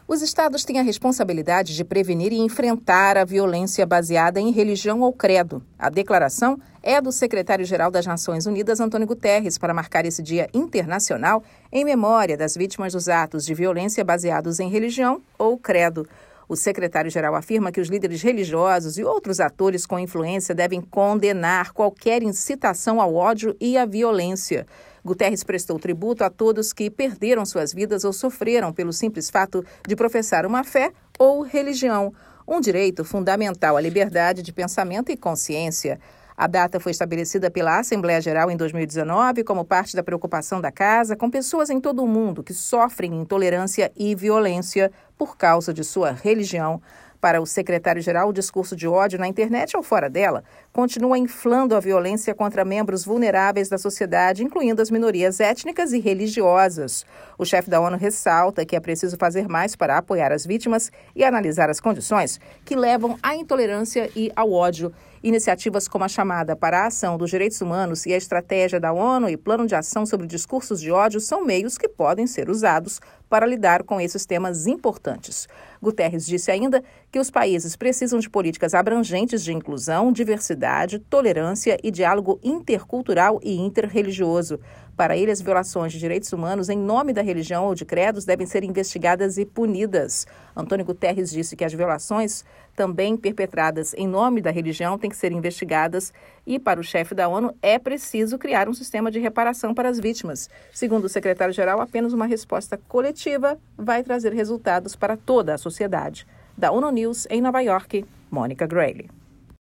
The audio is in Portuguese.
Os estados têm a responsabilidade de prevenir e enfrentar a violência baseada em religião ou credo. A declaração é do secretário-geral das Nações Unidas, Antônio Guterres, para marcar esse Dia Internacional em memória das vítimas dos atos de violência baseados em religião ou credo. O secretário-geral afirma que os líderes religiosos e outros atores com influência devem condenar qualquer incitação ao ódio e à violência. Guterres prestou tributo a todos que perderam suas vidas ou sofreram pelo simples fato de professar uma fé ou religião, um direito fundamental à liberdade de pensamento e consciência. A data foi estabelecida pela Assembleia Geral em 2019 como parte da preocupação da Casa com pessoas em todo o mundo que sofrem intolerância e violência por causa de sua religião. Para o secretário-geral, o discurso de ódio na internet ou fora dela continua inflando a violência contra membros vulneráveis da sociedade, incluindo as minorias étnicas e religiosas. O chefe da ONU ressalta que é preciso fazer mais para apoiar as vítimas e analisar as condições que levam à intolerância e ao ódio. Iniciativas como a chamada para a ação dos direitos humanos e a estratégia da ONU e plano de ação sobre discursos de ódio são meios que podem ser usados para lidar com esses temas importantes. Guterres disse ainda que os países precisam de políticas abrangentes de inclusão, diversidade, tolerância e diálogo intercultural e interreligioso. Para ele, as violações de direitos humanos em nome da religião ou de credos devem ser investigadas e punidas. Antônio Guterres disse que as violações também perpetradas em nome da religião têm que ser investigadas e, para o chefe da ONU, é preciso criar um sistema de reparação para as vítimas. Segundo o secretário-geral, apenas uma resposta coletiva vai trazer resultados para toda a sociedade. Da ONU News, em Nova York, Mônica Grayle.